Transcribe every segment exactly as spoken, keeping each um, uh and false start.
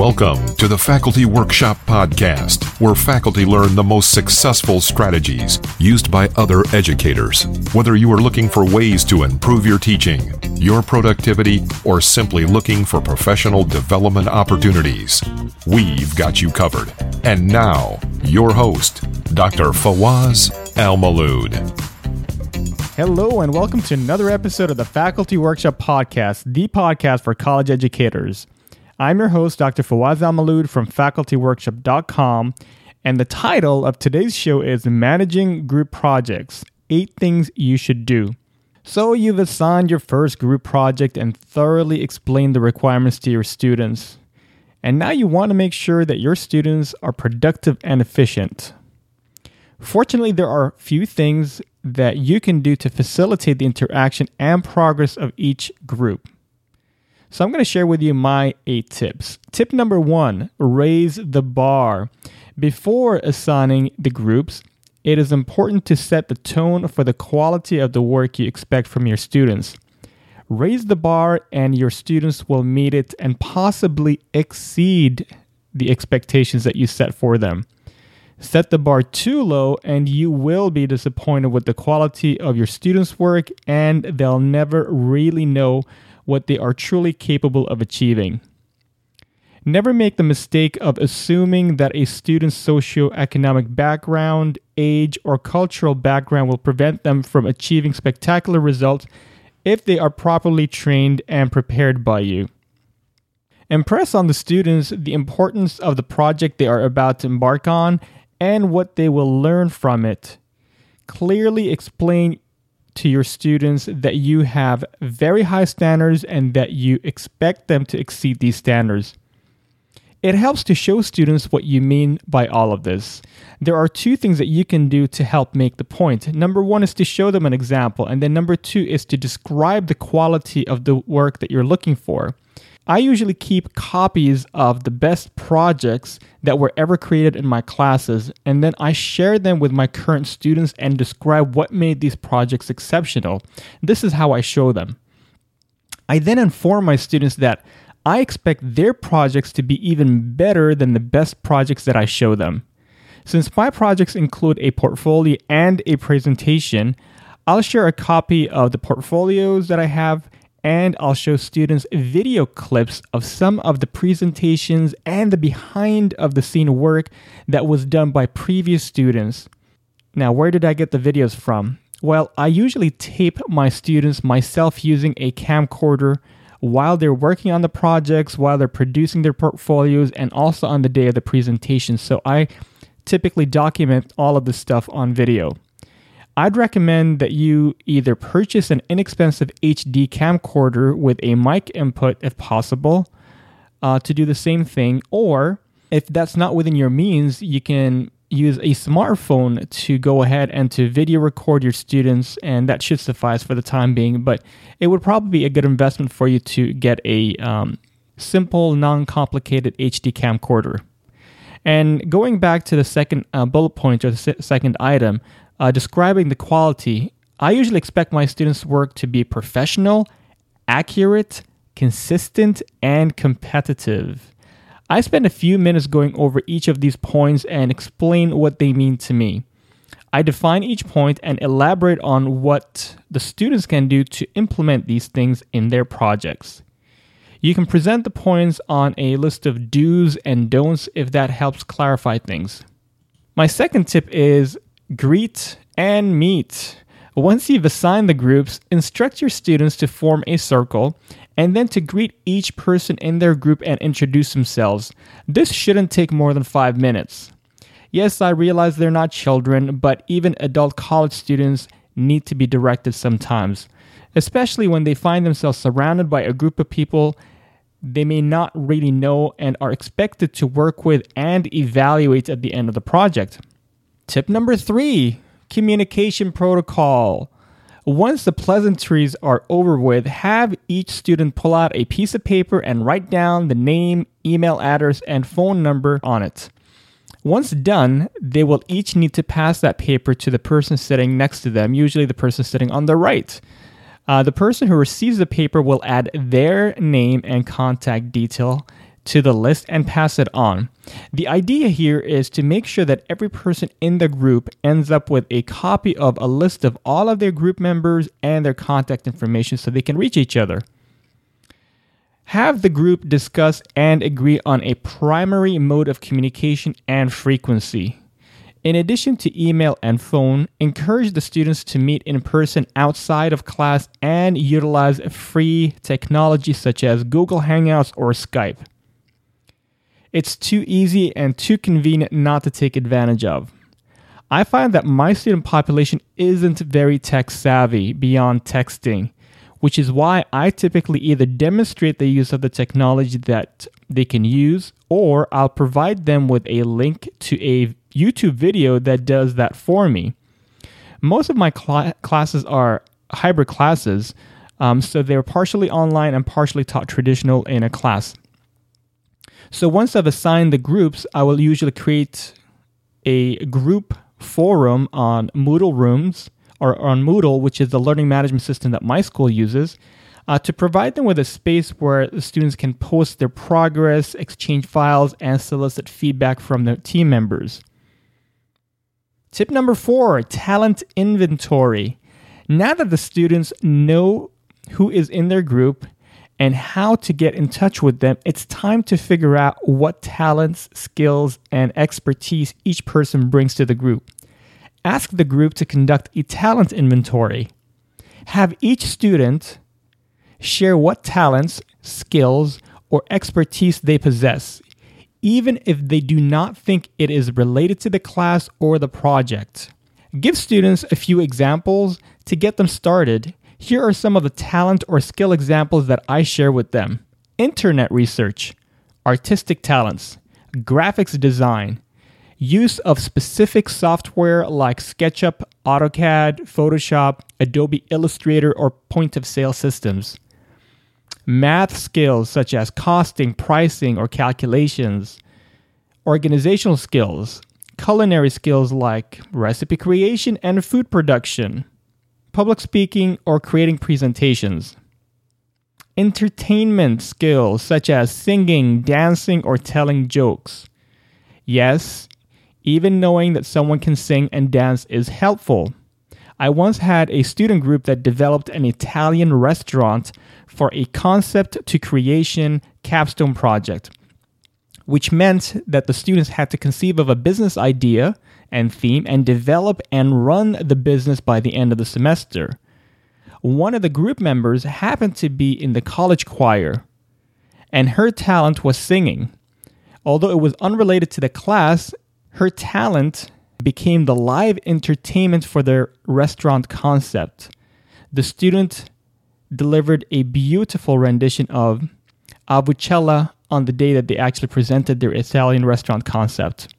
Welcome to the Faculty Workshop Podcast, where faculty learn the most successful strategies used by other educators. Whether you are looking for ways to improve your teaching, your productivity, or simply looking for professional development opportunities, we've got you covered. And now, your host, Doctor Fawaz Al-Malood. Hello and welcome to another episode of the Faculty Workshop Podcast, the podcast for college educators. I'm your host, Doctor Fawaz Al-Malood from faculty workshop dot com, and the title of today's show is Managing Group Projects, Eight Things You Should Do. So you've assigned your first group project and thoroughly explained the requirements to your students. And now you want to make sure that your students are productive and efficient. Fortunately, there are a few things that you can do to facilitate the interaction and progress of each group. So I'm going to share with you my eight tips. Tip number one, raise the bar. Before assigning the groups, it is important to set the tone for the quality of the work you expect from your students. Raise the bar and your students will meet it and possibly exceed the expectations that you set for them. Set the bar too low and you will be disappointed with the quality of your students' work, and they'll never really know what they are truly capable of achieving. Never make the mistake of assuming that a student's socioeconomic background, age, or cultural background will prevent them from achieving spectacular results if they are properly trained and prepared by you. Impress on the students the importance of the project they are about to embark on and what they will learn from it. Clearly explain to your students that you have very high standards and that you expect them to exceed these standards. It helps to show students what you mean by all of this. There are two things that you can do to help make the point. Number one is to show them an example, and then number two is to describe the quality of the work that you're looking for. I usually keep copies of the best projects that were ever created in my classes, and then I share them with my current students and describe what made these projects exceptional. This is how I show them. I then inform my students that I expect their projects to be even better than the best projects that I show them. Since my projects include a portfolio and a presentation, I'll share a copy of the portfolios that I have, and I'll show students video clips of some of the presentations and the behind of the scene work that was done by previous students. Now, where did I get the videos from? Well, I usually tape my students myself using a camcorder while they're working on the projects, while they're producing their portfolios, and also on the day of the presentation. So I typically document all of this stuff on video. I'd recommend that you either purchase an inexpensive H D camcorder with a mic input if possible uh, to do the same thing, or if that's not within your means, you can use a smartphone to go ahead and to video record your students, and that should suffice for the time being, but it would probably be a good investment for you to get a um, simple, non-complicated H D camcorder. And going back to the second uh, bullet point, or the se- second item, Uh, describing the quality, I usually expect my students' work to be professional, accurate, consistent, and competitive. I spend a few minutes going over each of these points and explain what they mean to me. I define each point and elaborate on what the students can do to implement these things in their projects. You can present the points on a list of do's and don'ts if that helps clarify things. My second tip is greet and meet. Once you've assigned the groups, instruct your students to form a circle and then to greet each person in their group and introduce themselves. This shouldn't take more than five minutes. Yes, I realize they're not children, but even adult college students need to be directed sometimes, especially when they find themselves surrounded by a group of people they may not really know and are expected to work with and evaluate at the end of the project. Tip number three, communication protocol. Once the pleasantries are over with, have each student pull out a piece of paper and write down the name, email address, and phone number on it. Once done, they will each need to pass that paper to the person sitting next to them, usually the person sitting on the right. Uh, the person who receives the paper will add their name and contact detail to the list and pass it on. The idea here is to make sure that every person in the group ends up with a copy of a list of all of their group members and their contact information so they can reach each other. Have the group discuss and agree on a primary mode of communication and frequency. In addition to email and phone, encourage the students to meet in person outside of class and utilize free technology such as Google Hangouts or Skype. It's too easy and too convenient not to take advantage of. I find that my student population isn't very tech savvy beyond texting, which is why I typically either demonstrate the use of the technology that they can use, or I'll provide them with a link to a YouTube video that does that for me. Most of my cl- classes are hybrid classes, um, so they're partially online and partially taught traditional in a class. So once I've assigned the groups, I will usually create a group forum on Moodle Rooms, or on Moodle, which is the learning management system that my school uses, uh, to provide them with a space where the students can post their progress, exchange files, and solicit feedback from their team members. Tip number four, talent inventory. Now that the students know who is in their group and how to get in touch with them, it's time to figure out what talents, skills, and expertise each person brings to the group. Ask the group to conduct a talent inventory. Have each student share what talents, skills, or expertise they possess, even if they do not think it is related to the class or the project. Give students a few examples to get them started. Here are some of the talent or skill examples that I share with them. Internet research, artistic talents, graphics design, use of specific software like SketchUp, AutoCAD, Photoshop, Adobe Illustrator, or point-of-sale systems. Math skills such as costing, pricing, or calculations. Organizational skills, culinary skills like recipe creation and food production. Public speaking or creating presentations. Entertainment skills such as singing, dancing, or telling jokes. Yes, even knowing that someone can sing and dance is helpful. I once had a student group that developed an Italian restaurant for a concept to creation capstone project, which meant that the students had to conceive of a business idea and theme and develop and run the business by the end of the semester. One of the group members happened to be in the college choir, and her talent was singing. Although it was unrelated to the class, her talent became the live entertainment for their restaurant concept. The student delivered a beautiful rendition of Avucella on the day that they actually presented their Italian restaurant concept.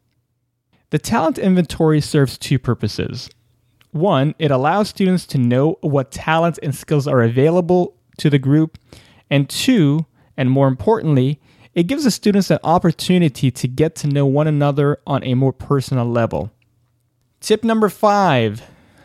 The talent inventory serves two purposes. One, it allows students to know what talents and skills are available to the group. And two, and more importantly, it gives the students an opportunity to get to know one another on a more personal level. Tip number five,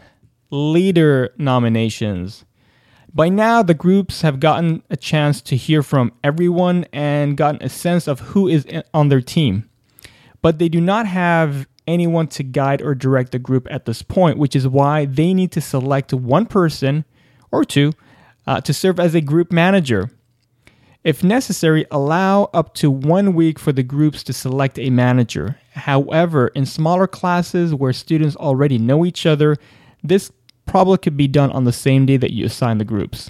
leader nominations. By now, the groups have gotten a chance to hear from everyone and gotten a sense of who is on their team. But they do not have anyone to guide or direct the group at this point, which is why they need to select one person or two uh, to serve as a group manager. If necessary, allow up to one week for the groups to select a manager. However, in smaller classes where students already know each other, this probably could be done on the same day that you assign the groups.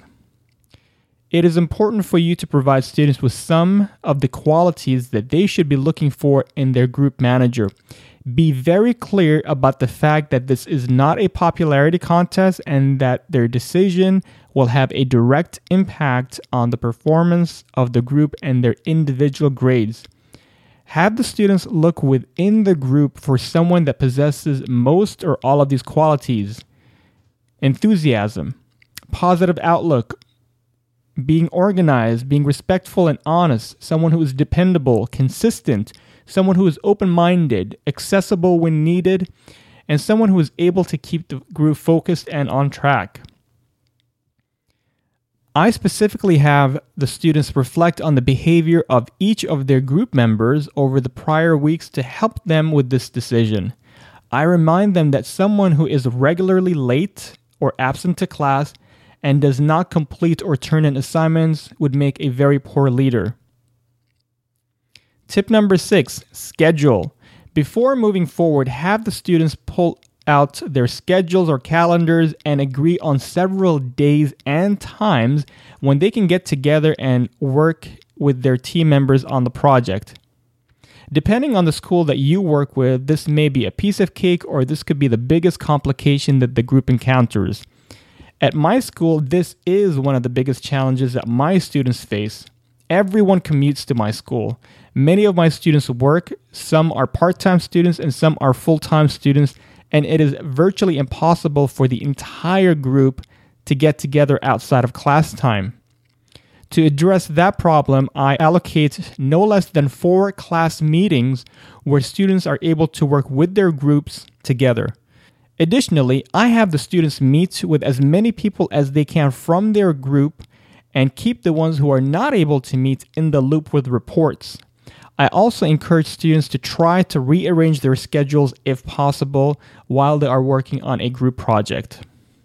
It is important for you to provide students with some of the qualities that they should be looking for in their group manager. Be very clear about the fact that this is not a popularity contest and that their decision will have a direct impact on the performance of the group and their individual grades. Have the students look within the group for someone that possesses most or all of these qualities. Enthusiasm, positive outlook, being organized, being respectful and honest, someone who is dependable, consistent, someone who is open-minded, accessible when needed, and someone who is able to keep the group focused and on track. I specifically have the students reflect on the behavior of each of their group members over the prior weeks to help them with this decision. I remind them that someone who is regularly late or absent to class and does not complete or turn in assignments would make a very poor leader. Tip number six, schedule. Before moving forward, have the students pull out their schedules or calendars and agree on several days and times when they can get together and work with their team members on the project. Depending on the school that you work with, this may be a piece of cake or this could be the biggest complication that the group encounters. At my school, this is one of the biggest challenges that my students face. Everyone commutes to my school. Many of my students work, some are part-time students and some are full-time students, and it is virtually impossible for the entire group to get together outside of class time. To address that problem, I allocate no less than four class meetings where students are able to work with their groups together. Additionally, I have the students meet with as many people as they can from their group and keep the ones who are not able to meet in the loop with reports. I also encourage students to try to rearrange their schedules if possible while they are working on a group project.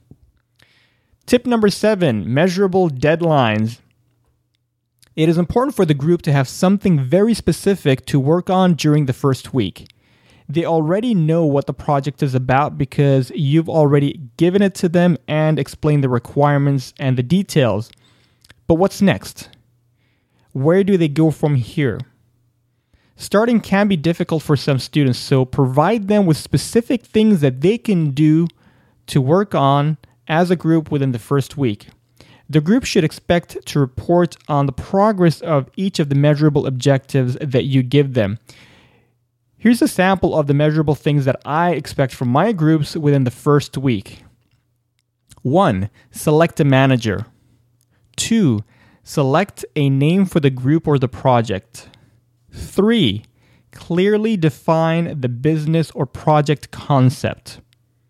Tip number seven, measurable deadlines. It is important for the group to have something very specific to work on during the first week. They already know what the project is about because you've already given it to them and explained the requirements and the details. But what's next? Where do they go from here? Starting can be difficult for some students, so provide them with specific things that they can do to work on as a group within the first week. The group should expect to report on the progress of each of the measurable objectives that you give them. Here's a sample of the measurable things that I expect from my groups within the first week. One, select a manager. Two, select a name for the group or the project. Three, clearly define the business or project concept.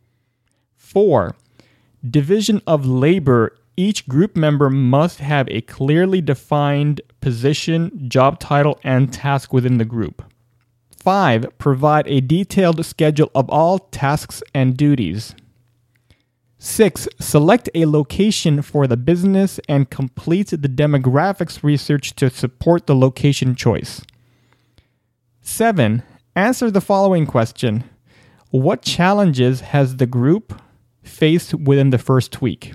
Four, division of labor. Each group member must have a clearly defined position, job title, and task within the group. Five, provide a detailed schedule of all tasks and duties. Six, select a location for the business and complete the demographics research to support the location choice. Seven, answer the following question. What challenges has the group faced within the first week?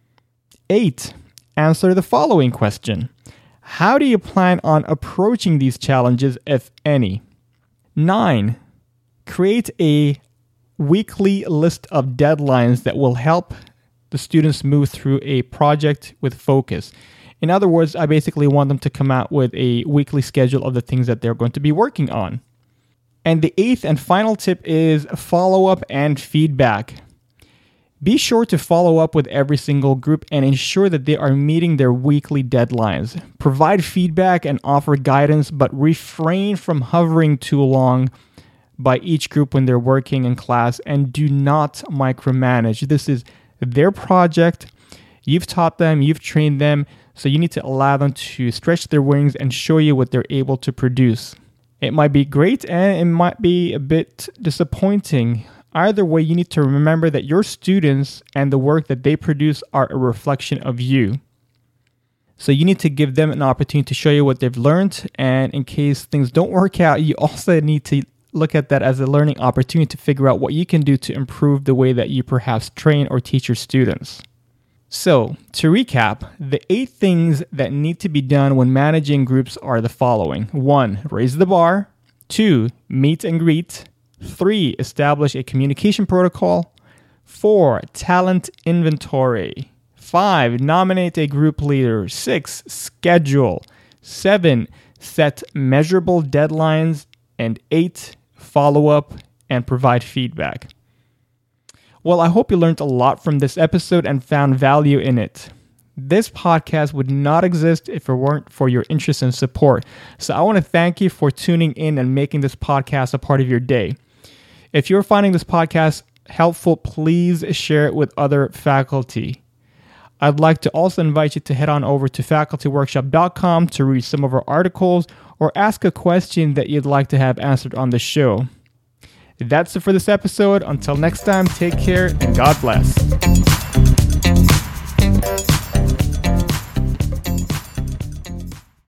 Eight, answer the following question. How do you plan on approaching these challenges, if any? Nine, create a weekly list of deadlines that will help the students move through a project with focus. In other words, I basically want them to come out with a weekly schedule of the things that they're going to be working on. And the eighth and final tip is follow-up and feedback. Be sure to follow up with every single group and ensure that they are meeting their weekly deadlines. Provide feedback and offer guidance, but refrain from hovering too long by each group when they're working in class, and do not micromanage. This is their project. You've taught them, you've trained them, so you need to allow them to stretch their wings and show you what they're able to produce. It might be great and it might be a bit disappointing. Either way, you need to remember that your students and the work that they produce are a reflection of you. So you need to give them an opportunity to show you what they've learned, and in case things don't work out, you also need to look at that as a learning opportunity to figure out what you can do to improve the way that you perhaps train or teach your students. So, to recap, the eight things that need to be done when managing groups are the following. One, raise the bar. Two, meet and greet. Three, establish a communication protocol. Four, talent inventory. Five, nominate a group leader. Six, schedule. Seven, set measurable deadlines. And eight, follow up and provide feedback. Well, I hope you learned a lot from this episode and found value in it. This podcast would not exist if it weren't for your interest and support. So I want to thank you for tuning in and making this podcast a part of your day. If you're finding this podcast helpful, please share it with other faculty. I'd like to also invite you to head on over to faculty workshop dot com to read some of our articles or ask a question that you'd like to have answered on the show. That's it for this episode. Until next time, take care and God bless.